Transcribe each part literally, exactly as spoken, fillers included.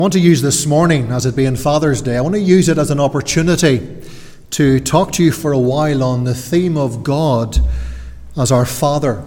I want to use this morning, as it being Father's Day, I want to use it as an opportunity to talk to you for a while on the theme of God as our Father.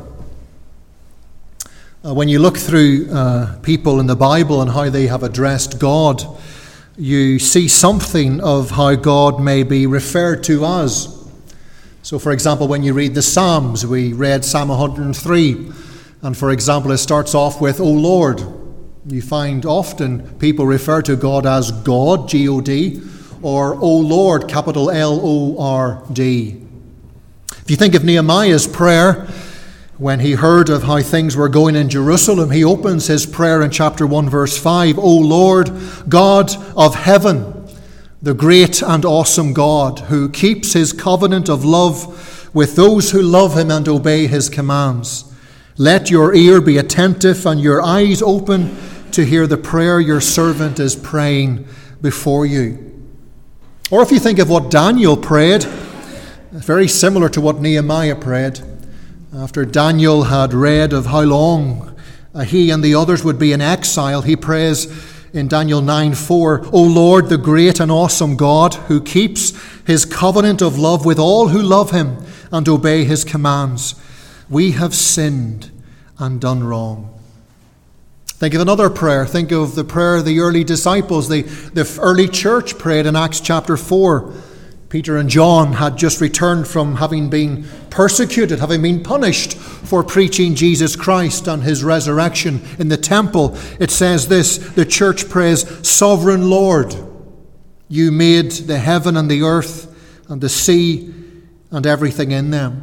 Uh, when you look through uh, people in the Bible and how they have addressed God, you see something of how God may be referred to as. So, for example, when you read the Psalms, we read Psalm one hundred three, and for example, it starts off with, "O Lord." You find often people refer to God as God, G O D, or "O Lord," capital L O R D. If you think of Nehemiah's prayer, when he heard of how things were going in Jerusalem, he opens his prayer in chapter one, verse five, "O Lord, God of heaven, the great and awesome God, who keeps his covenant of love with those who love him and obey his commands. Let your ear be attentive and your eyes open to hear the prayer your servant is praying before you." Or if you think of what Daniel prayed, very similar to what Nehemiah prayed. After Daniel had read of how long he and the others would be in exile, he prays in Daniel nine four, "O Lord, the great and awesome God, who keeps his covenant of love with all who love him and obey his commands. We have sinned and done wrong." Think of another prayer. Think of the prayer the early disciples, the, the early church prayed in Acts chapter four. Peter and John had just returned from having been persecuted, having been punished for preaching Jesus Christ and his resurrection in the temple. It says this, the church prays, "Sovereign Lord, you made the heaven and the earth and the sea and everything in them."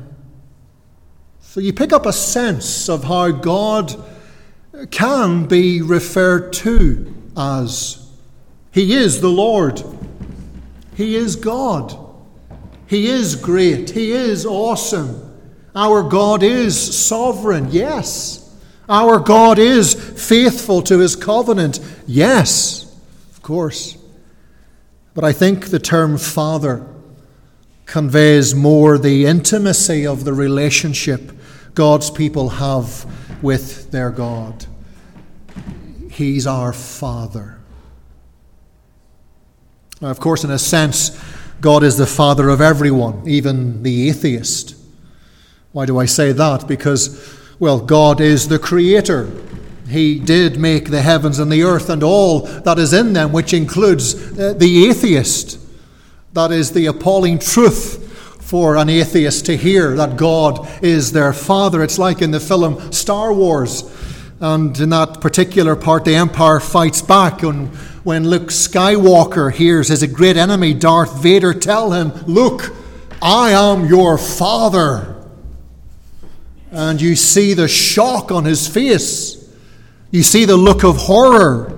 So you pick up a sense of how God can be referred to as. He is the Lord. He is God. He is great. He is awesome. Our God is sovereign. Yes. Our God is faithful to his covenant. Yes, of course. But I think the term Father conveys more the intimacy of the relationship God's people have with their God. He's our Father. Now, of course, in a sense, God is the Father of everyone, even the atheist. Why do I say that? Because, well, God is the Creator. He did make the heavens and the earth and all that is in them, which includes uh, the atheist. That is the appalling truth for an atheist to hear, that God is their Father. It's like in the film Star Wars. And in that particular part, the Empire fights back. And when Luke Skywalker hears his great enemy, Darth Vader, tell him, "Look, I am your father." And you see the shock on his face. You see the look of horror.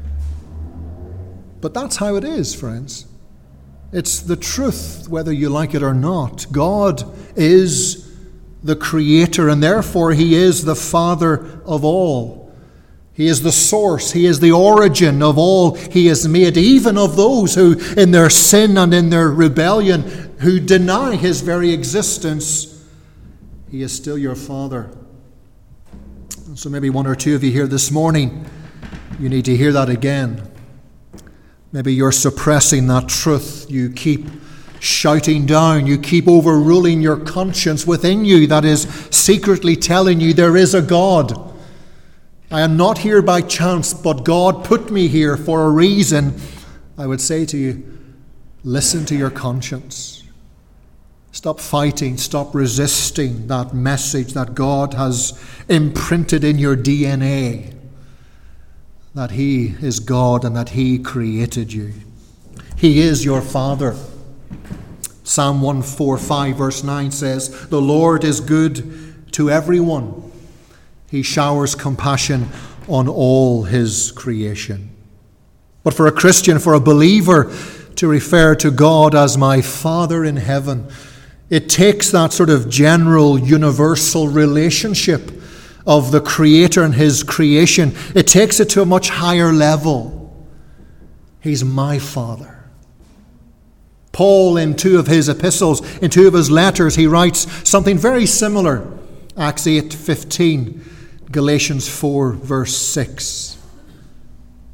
But that's how it is, friends. It's the truth, whether you like it or not. God is the Creator, and therefore he is the Father of all. He is the source. He is the origin of all he has made, even of those who, in their sin and in their rebellion, who deny his very existence. He is still your Father. And so maybe one or two of you here this morning, you need to hear that again. Maybe you're suppressing that truth. You keep shouting down. You keep overruling your conscience within you that is secretly telling you there is a God. I am not here by chance, but God put me here for a reason. I would say to you, listen to your conscience. Stop fighting. Stop resisting that message that God has imprinted in your D N A. That he is God and that he created you. He is your Father. Psalm one forty-five verse nine says, "The Lord is good to everyone. He showers compassion on all his creation." But for a Christian, for a believer, to refer to God as my Father in heaven, it takes that sort of general, universal relationship of the Creator and his creation. It takes it to a much higher level. He's my Father. Paul, in two of his epistles, in two of his letters, he writes something very similar. Acts eight fifteen, Galatians four verse six.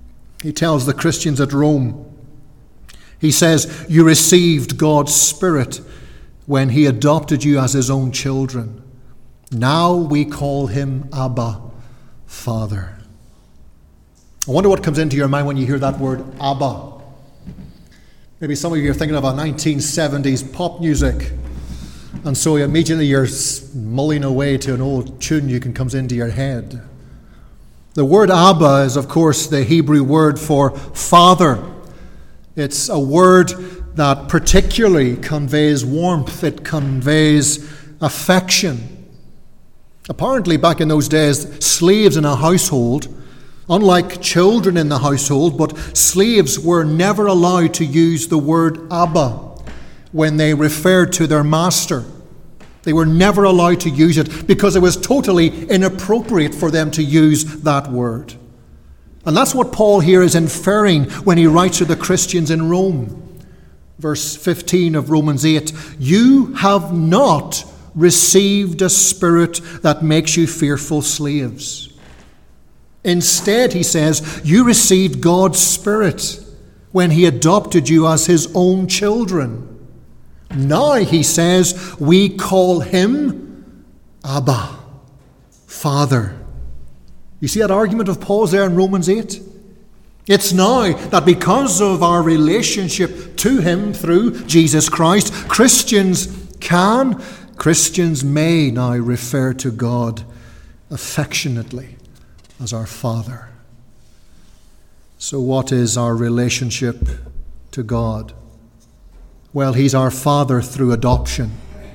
He tells the Christians at Rome, he says, you received God's Spirit when he adopted you as his own children. Now we call him Abba, Father. I wonder what comes into your mind when you hear that word, Abba. Maybe some of you are thinking of a nineteen seventies pop music, and so immediately you're mulling away to an old tune you can comes into your head. The word Abba is, of course, the Hebrew word for father. It's a word that particularly conveys warmth. It conveys affection. Apparently, back in those days, slaves in a household, unlike children in the household, but slaves were never allowed to use the word Abba when they referred to their master. They were never allowed to use it because it was totally inappropriate for them to use that word. And that's what Paul here is inferring when he writes to the Christians in Rome. Verse fifteen of Romans eight, you have not received a spirit that makes you fearful slaves. Instead, he says, you received God's Spirit when he adopted you as his own children. Now, he says, we call him Abba, Father. You see that argument of Paul's there in Romans eight? It's now that because of our relationship to him through Jesus Christ, Christians can, Christians may now refer to God affectionately as our Father. So what is our relationship to God? Well, he's our Father through adoption.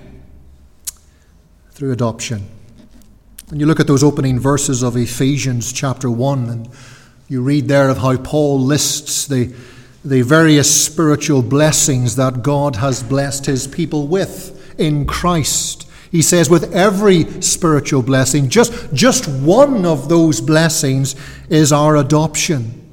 Through adoption. When you look at those opening verses of Ephesians chapter one, and you read there of how Paul lists the, the various spiritual blessings that God has blessed his people with in Christ. He says with every spiritual blessing, just, just one of those blessings is our adoption.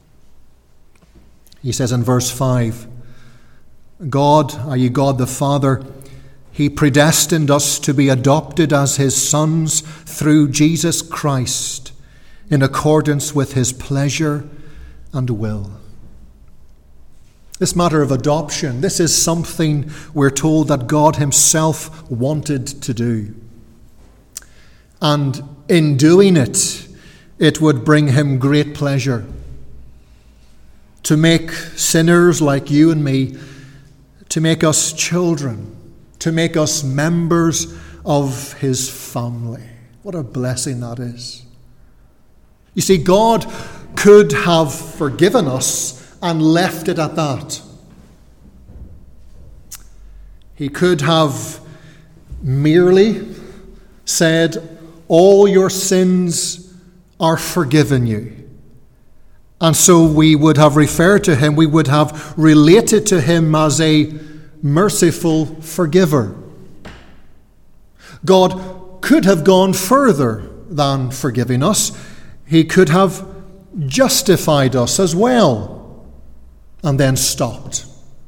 He says in verse five, God, that is God the Father, he predestined us to be adopted as his sons through Jesus Christ in accordance with his pleasure and will. This matter of adoption, this is something we're told that God himself wanted to do. And in doing it, it would bring him great pleasure to make sinners like you and me, to make us children, to make us members of his family. What a blessing that is. You see, God could have forgiven us and left it at that. He could have merely said, all your sins are forgiven you. And so we would have referred to him, we would have related to him as a merciful forgiver. God could have gone further than forgiving us. He could have justified us as well, and then stopped.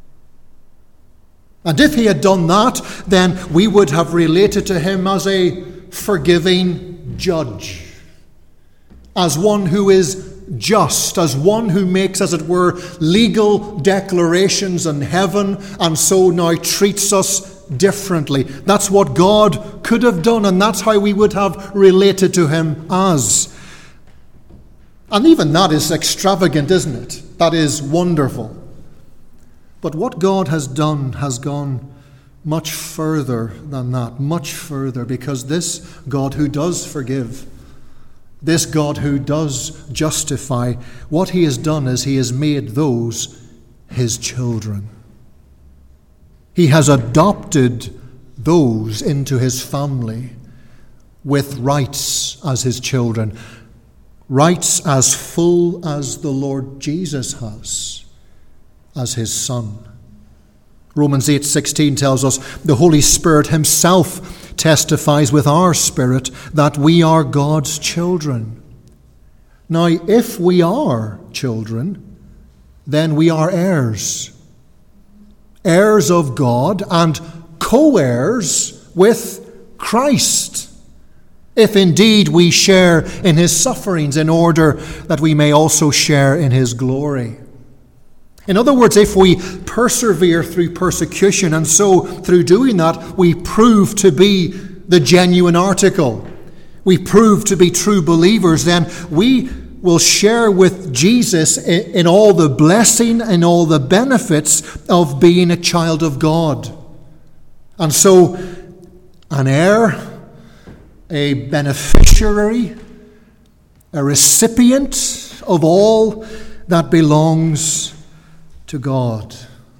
And if he had done that, then we would have related to him as a forgiving judge, as one who is just, as one who makes, as it were, legal declarations in heaven, and so now treats us differently. That's what God could have done, and that's how we would have related to him as. And even that is extravagant, isn't it? That is wonderful. But what God has done has gone much further than that, much further, because this God who does forgive, this God who does justify, what he has done is he has made those his children. He has adopted those into his family with rights as his children, rights as full as the Lord Jesus has as his Son. Romans eight sixteen tells us the Holy Spirit himself testifies with our spirit that we are God's children. Now, if we are children, then we are heirs. Heirs of God and co-heirs with Christ. if indeed we share in his sufferings, in order that we may also share in his glory. In other words, if we persevere through persecution, and so through doing that, we prove to be the genuine article, we prove to be true believers, then we will share with Jesus in all the blessing and all the benefits of being a child of God. And so, an heir, a beneficiary, a recipient of all that belongs to God.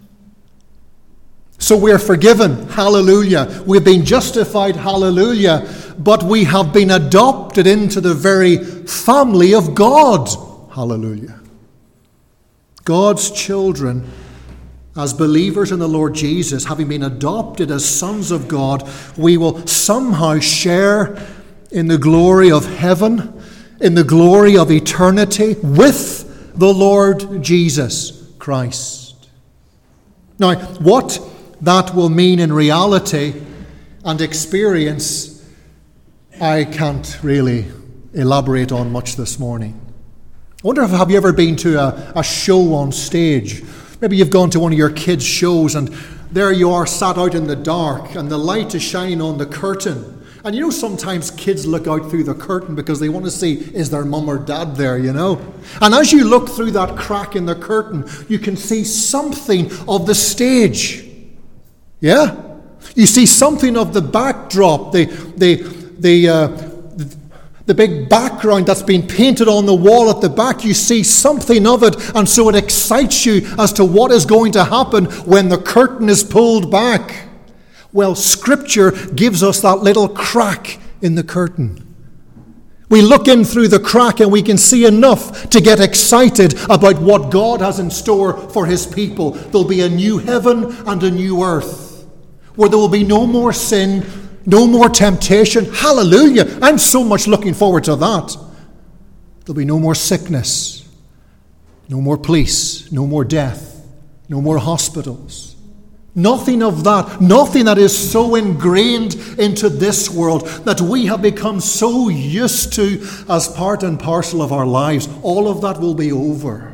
So we're forgiven, hallelujah. We've been justified, hallelujah. But we have been adopted into the very family of God, hallelujah. God's children, as believers in the Lord Jesus, having been adopted as sons of God, we will somehow share in the glory of heaven, in the glory of eternity with the Lord Jesus Christ. Now, what that will mean in reality and experience, I can't really elaborate on much this morning. I wonder if have you ever been to a, a show on stage? Maybe you've gone to one of your kids' shows and there you are sat out in the dark and the light is shining on the curtain. And you know sometimes kids look out through the curtain because they want to see, is their mum or dad there, you know? And as you look through that crack in the curtain, you can see something of the stage. Yeah? You see something of the backdrop, the, the, the, uh, the big background that's been painted on the wall at the back. You see something of it, and so it excites you as to what is going to happen when the curtain is pulled back. Well, Scripture gives us that little crack in the curtain. We look in through the crack and we can see enough to get excited about what God has in store for his people. There'll be a new heaven and a new earth where there will be no more sin, no more temptation. Hallelujah. I'm so much looking forward to that. There'll be no more sickness, no more police, no more death, no more hospitals. Nothing of that, nothing that is so ingrained into this world that we have become so used to as part and parcel of our lives. All of that will be over.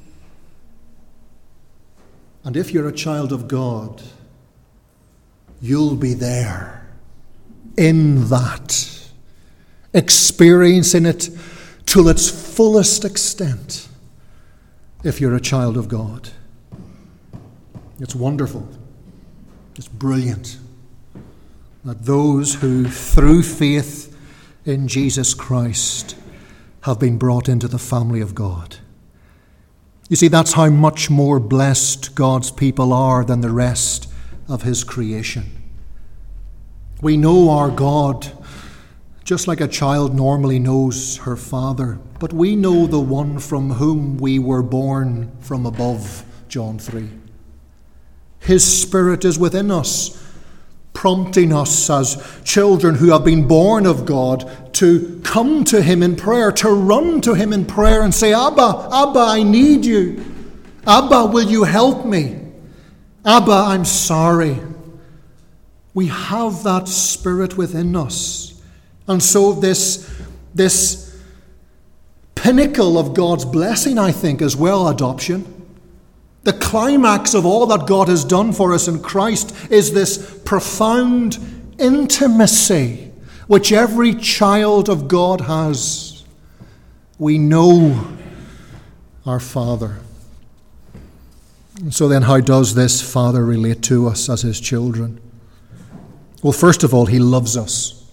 And if you're a child of God, you'll be there in that, experiencing it to its fullest extent if you're a child of God. It's wonderful. It's brilliant that those who, through faith in Jesus Christ, have been brought into the family of God. You see, that's how much more blessed God's people are than the rest of his creation. We know our God just like a child normally knows her father, but we know the one from whom we were born from above, John three. His Spirit is within us, prompting us as children who have been born of God to come to him in prayer, to run to him in prayer and say, Abba, Abba, I need you. Abba, will you help me? Abba, I'm sorry. We have that Spirit within us. And so this, this pinnacle of God's blessing, I think, as well, adoption. The climax of all that God has done for us in Christ is this profound intimacy which every child of God has. We know our Father. And so then, how does this Father relate to us as his children? Well, first of all, he loves us.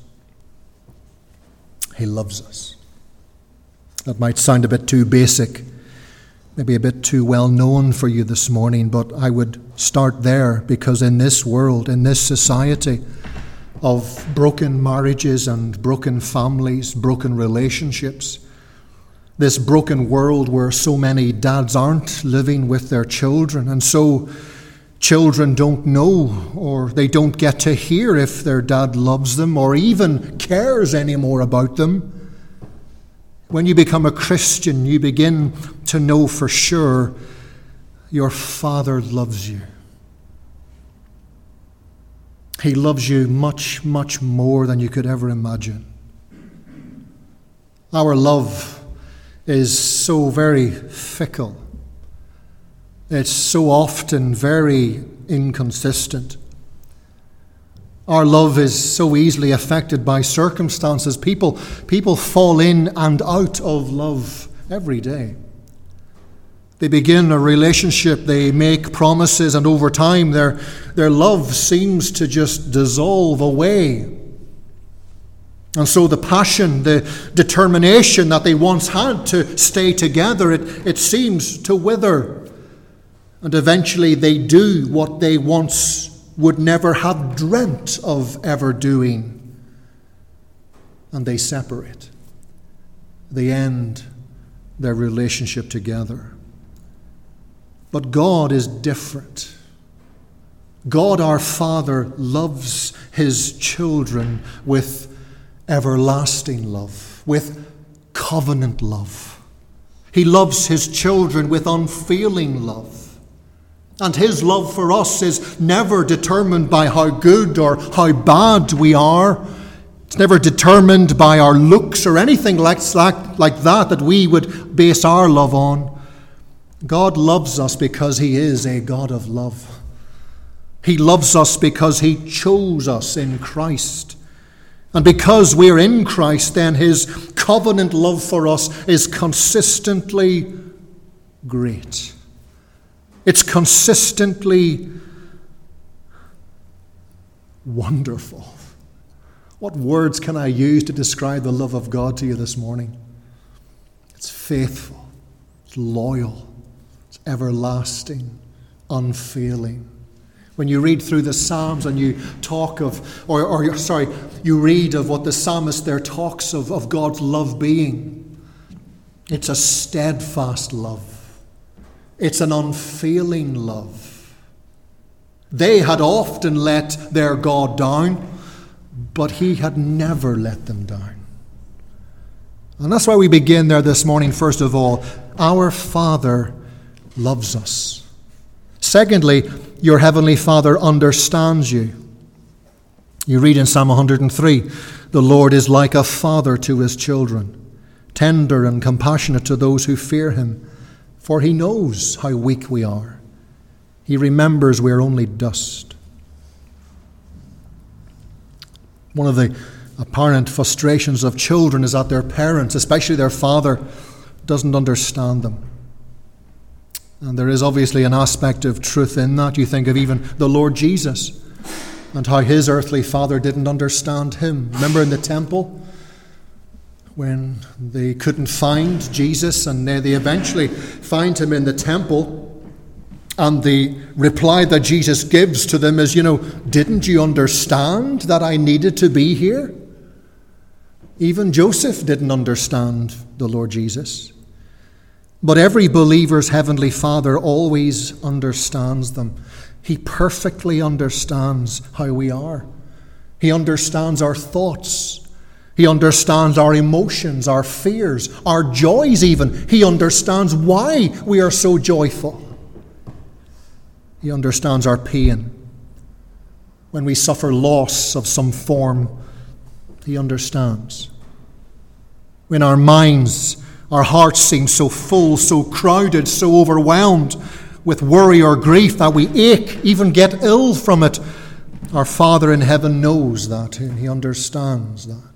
He loves us. That might sound a bit too basic, maybe a bit too well known for you this morning, but I would start there, because in this world, in this society of broken marriages and broken families, broken relationships, this broken world where so many dads aren't living with their children, and so children don't know, or they don't get to hear if their dad loves them or even cares anymore about them. When you become a Christian, you begin to know for sure your Father loves you. He loves you much, much more than you could ever imagine. Our love is so very fickle. It's so often very inconsistent. Our love is so easily affected by circumstances. People, people fall in and out of love every day. They begin a relationship, they make promises, and over time their, their love seems to just dissolve away. And so the passion, the determination that they once had to stay together, it, it seems to wither. And eventually they do what they once would never have dreamt of ever doing. And they separate. They end their relationship together. But God is different. God our Father loves his children with everlasting love, with covenant love. He loves his children with unfailing love. And his love for us is never determined by how good or how bad we are. It's never determined by our looks or anything like, like, like that that we would base our love on. God loves us because he is a God of love. He loves us because he chose us in Christ. And because we're in Christ, then his covenant love for us is consistently great. It's consistently wonderful. What words can I use to describe the love of God to you this morning? It's faithful, it's loyal, it's everlasting, unfailing. When you read through the Psalms and you talk of, or, or sorry, you read of what the psalmist there talks of, of God's love being, it's a steadfast love. It's an unfailing love. They had often let their God down, but he had never let them down. And that's why we begin there this morning, first of all. Our Father loves us. Secondly, your heavenly Father understands you. You read in Psalm one hundred three, the Lord is like a father to his children, tender and compassionate to those who fear him, for he knows how weak we are. He remembers we are only dust. One of the apparent frustrations of children is that their parents, especially their father, doesn't understand them. And there is obviously an aspect of truth in that. You think of even the Lord Jesus and how his earthly father didn't understand him. Remember in the temple when they couldn't find Jesus and they eventually find him in the temple, and the reply that Jesus gives to them is, you know, didn't you understand that I needed to be here? Even Joseph didn't understand the Lord Jesus. But every believer's heavenly Father always understands them. He perfectly understands how we are. He understands our thoughts. He understands our emotions, our fears, our joys even. He understands why we are so joyful. He understands our pain. When we suffer loss of some form, he understands. When our minds, our hearts seem so full, so crowded, so overwhelmed with worry or grief that we ache, even get ill from it, our Father in heaven knows that and he understands that.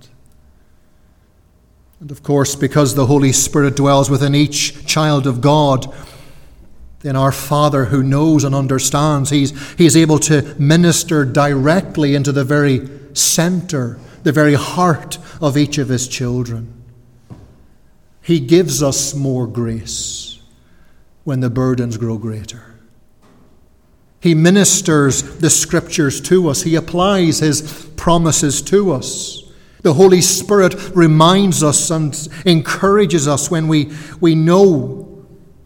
And of course, because the Holy Spirit dwells within each child of God, then our Father who knows and understands, he's, he is able to minister directly into the very center, the very heart of each of his children. He gives us more grace when the burdens grow greater. He ministers the Scriptures to us. He applies his promises to us. The Holy Spirit reminds us and encourages us when we, we know,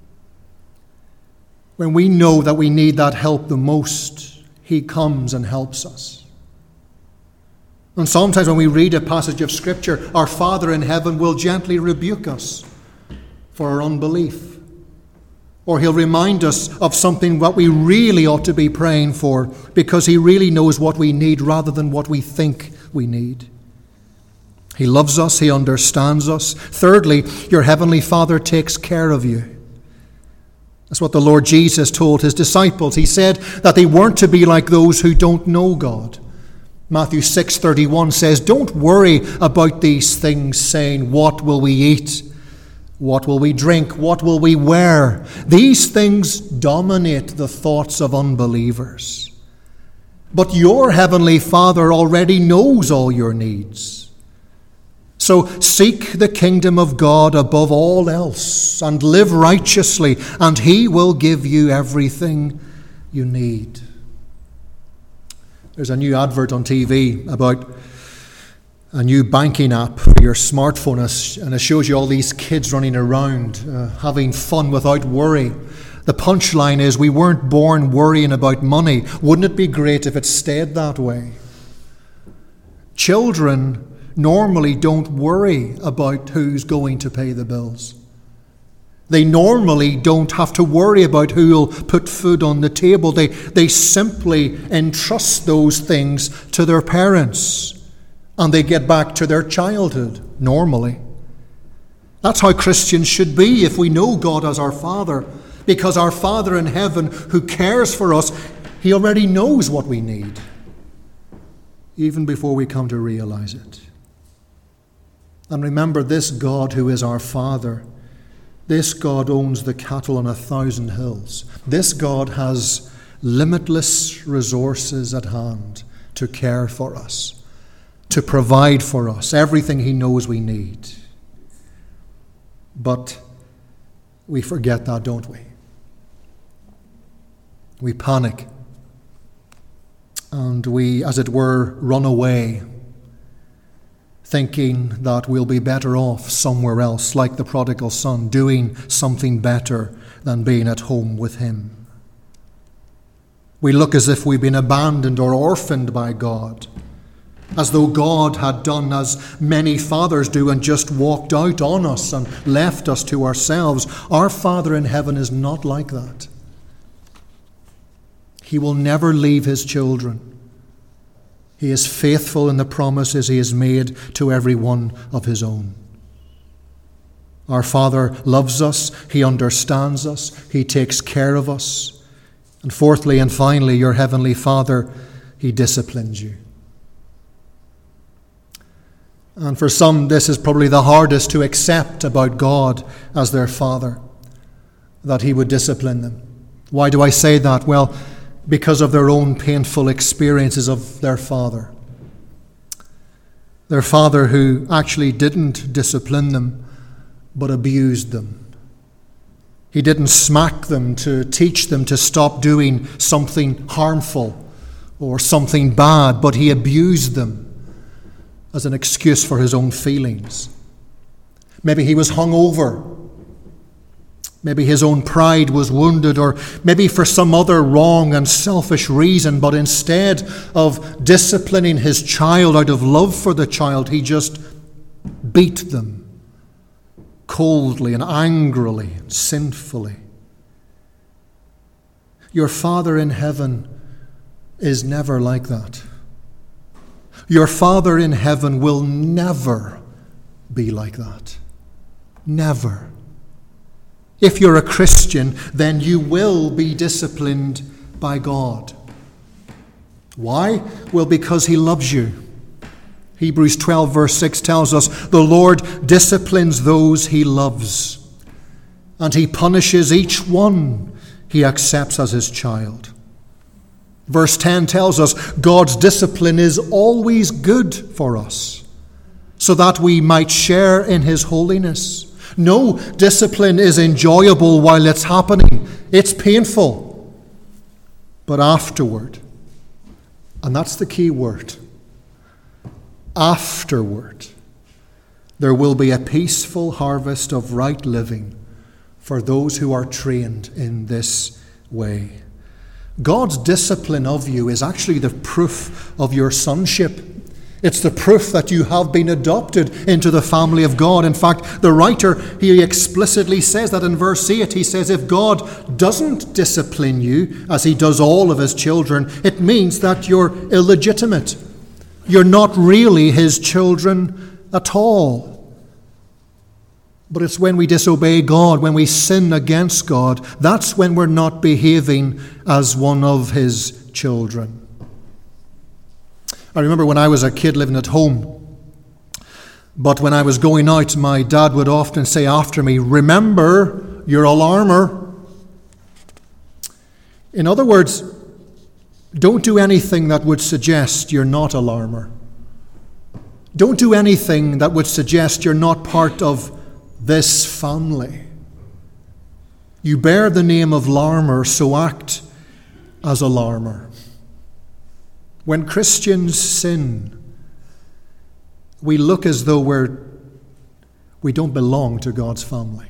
when we know that we need that help the most. He comes and helps us. And sometimes when we read a passage of Scripture, our Father in heaven will gently rebuke us for our unbelief. Or he'll remind us of something that we really ought to be praying for, because he really knows what we need rather than what we think we need. He loves us. He understands us. Thirdly, your heavenly Father takes care of you. That's what the Lord Jesus told his disciples. He said that they weren't to be like those who don't know God. Matthew six thirty-one says, don't worry about these things, saying, what will we eat? What will we drink? What will we wear? These things dominate the thoughts of unbelievers. But your heavenly Father already knows all your needs. So seek the kingdom of God above all else and live righteously, and he will give you everything you need. There's a new advert on T V about a new banking app for your smartphone, and it shows you all these kids running around, uh, having fun without worry. The punchline is, we weren't born worrying about money. Wouldn't it be great if it stayed that way? Children normally don't worry about who's going to pay the bills. They normally don't have to worry about who will put food on the table. They, they simply entrust those things to their parents, and they get back to their childhood normally. That's how Christians should be if we know God as our Father, because our Father in heaven who cares for us, he already knows what we need, even before we come to realize it. And remember, this God who is our Father, this God owns the cattle on a thousand hills. This God has limitless resources at hand to care for us, to provide for us everything he knows we need. But we forget that, don't we? We panic, and we, as it were, run away, thinking that we'll be better off somewhere else, like the prodigal son, doing something better than being at home with him. We look as if we've been abandoned or orphaned by God, as though God had done as many fathers do and just walked out on us and left us to ourselves. Our Father in heaven is not like that. He will never leave his children. He is faithful in the promises he has made to every one of his own. Our Father loves us. He understands us. He takes care of us. And fourthly and finally, your heavenly Father, he disciplines you. And for some, this is probably the hardest to accept about God as their Father, that he would discipline them. Why do I say that? Well, because of their own painful experiences of their father. Their father who actually didn't discipline them, but abused them. He didn't smack them to teach them to stop doing something harmful or something bad, but he abused them as an excuse for his own feelings. Maybe he was hungover. Maybe his own pride was wounded, or maybe for some other wrong and selfish reason, but instead of disciplining his child out of love for the child, he just beat them coldly and angrily and sinfully. Your Father in heaven is never like that. Your Father in heaven will never be like that. Never. If you're a Christian, then you will be disciplined by God. Why? Well, because he loves you. Hebrews twelve verse six tells us, the Lord disciplines those he loves, and he punishes each one he accepts as his child. Verse ten tells us God's discipline is always good for us, so that we might share in his holiness. No discipline is enjoyable while it's happening. It's painful. But afterward, and that's the key word, afterward, there will be a peaceful harvest of right living for those who are trained in this way. God's discipline of you is actually the proof of your sonship. It's the proof that you have been adopted into the family of God. In fact, the writer, he explicitly says that in verse eight. He says, if God doesn't discipline you as he does all of his children, it means that you're illegitimate. You're not really his children at all. But it's when we disobey God, when we sin against God, that's when we're not behaving as one of his children. I remember when I was a kid living at home, but when I was going out, my dad would often say after me, "Remember your alarmer." In other words, don't do anything that would suggest you're not alarmer. Don't do anything that would suggest you're not part of this family. You bear the name of Larmer, so act as a Larmer. When Christians sin, we look as though we're, we don't belong to God's family.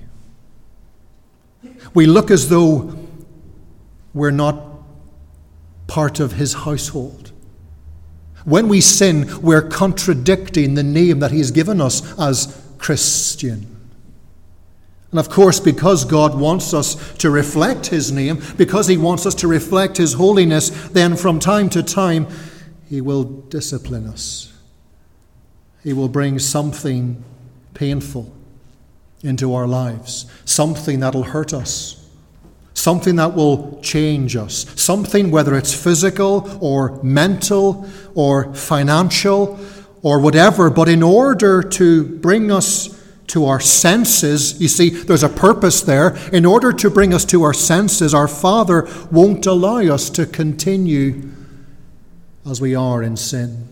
We look as though we're not part of his household. When we sin, we're contradicting the name that he has given us as Christian. And of course, because God wants us to reflect his name, because he wants us to reflect his holiness, then from time to time, he will discipline us. He will bring something painful into our lives, something that'll hurt us, something that will change us, something, whether it's physical or mental or financial or whatever, but in order to bring us to our senses, you see, there's a purpose there. In order to bring us to our senses, our Father won't allow us to continue as we are in sin.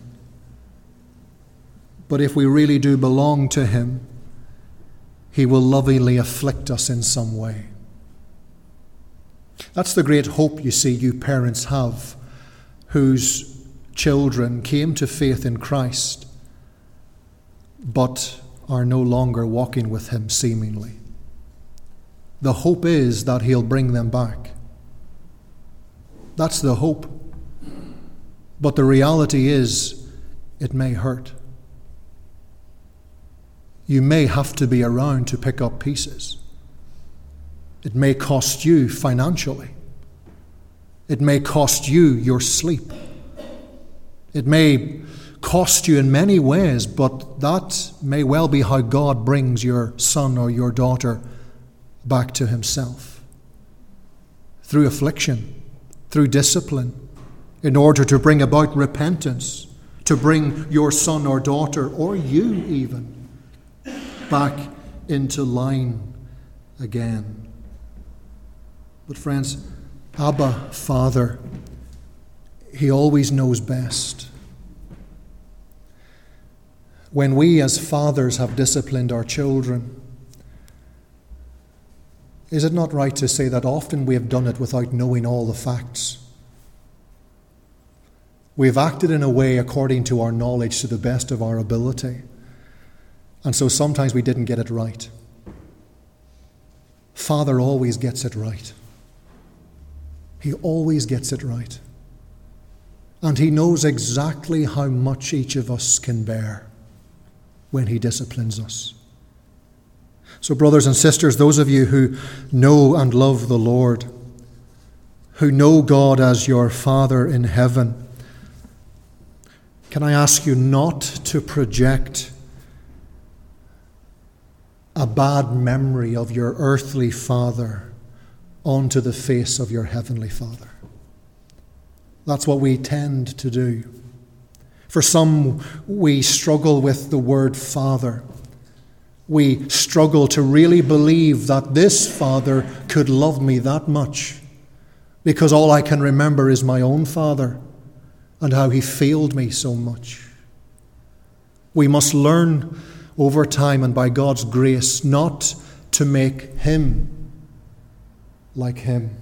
But if we really do belong to him, he will lovingly afflict us in some way. That's the great hope, you see, you parents have, whose children came to faith in Christ, but are no longer walking with him seemingly. The hope is that he'll bring them back. That's the hope. But the reality is, it may hurt. You may have to be around to pick up pieces. It may cost you financially. It may cost you your sleep. It may cost you in many ways, but that may well be how God brings your son or your daughter back to himself. Through affliction, through discipline, in order to bring about repentance, to bring your son or daughter, or you even, back into line again. But friends, Abba, Father, he always knows best. When we as fathers have disciplined our children, is it not right to say that often we have done it without knowing all the facts? We have acted in a way according to our knowledge to the best of our ability. And so sometimes we didn't get it right. Father always gets it right. He always gets it right. And he knows exactly how much each of us can bear when he disciplines us. So, brothers and sisters, those of you who know and love the Lord, who know God as your Father in heaven, can I ask you not to project a bad memory of your earthly father onto the face of your heavenly Father? That's what we tend to do. For some, we struggle with the word Father. We struggle to really believe that this Father could love me that much, because all I can remember is my own father and how he failed me so much. We must learn over time and by God's grace not to make him like him.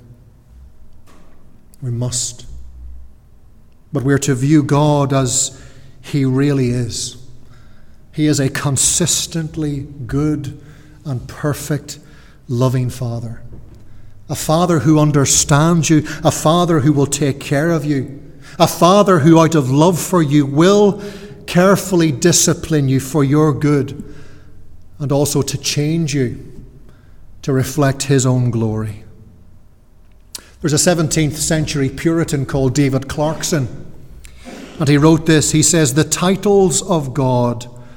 We must. But we're to view God as he really is. He is a consistently good and perfect, loving Father. A Father who understands you, a Father who will take care of you, a Father who out of love for you will carefully discipline you for your good and also to change you to reflect his own glory. There's a seventeenth century Puritan called David Clarkson, and he wrote this. He says, "The titles of God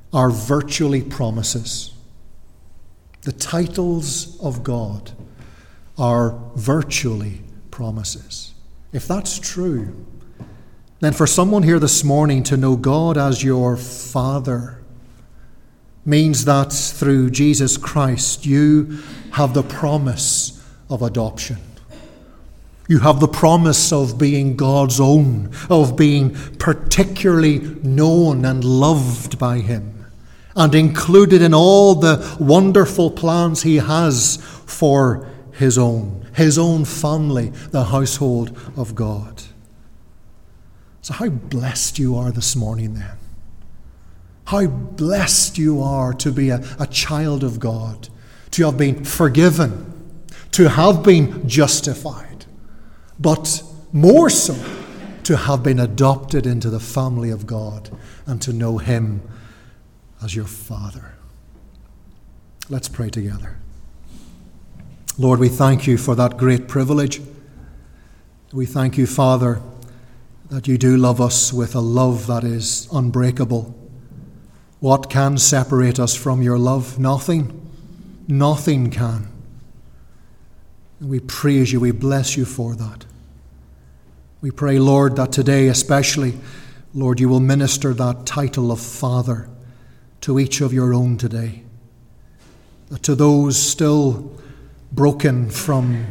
are virtually promises. The titles of God are virtually promises. If that's true, then for someone here this morning to know God as your Father means that through Jesus Christ you have the promise of adoption. You have the promise of being God's own, of being particularly known and loved by Him, and included in all the wonderful plans He has for His own, His own family, the household of God. So how blessed you are this morning then. How blessed you are to be a, a child of God, to have been forgiven, to have been justified, but more so to have been adopted into the family of God and to know Him as your Father. Let's pray together. Lord, we thank you for that great privilege. We thank you, Father, that you do love us with a love that is unbreakable. What can separate us from your love? Nothing. Nothing can. And we praise you, we bless you for that. We pray, Lord, that today especially, Lord, you will minister that title of Father to each of your own today. That to those still broken from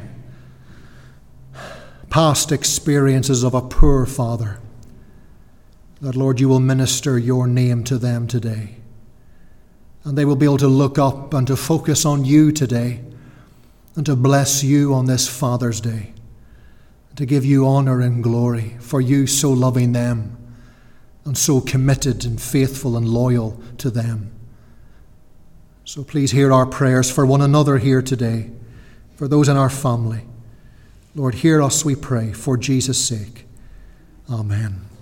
past experiences of a poor father, that, Lord, you will minister your name to them today. And they will be able to look up and to focus on you today and to bless you on this Father's Day, to give you honor and glory for you so loving them and so committed and faithful and loyal to them. So please hear our prayers for one another here today, for those in our family. Lord, hear us, we pray, for Jesus' sake. Amen.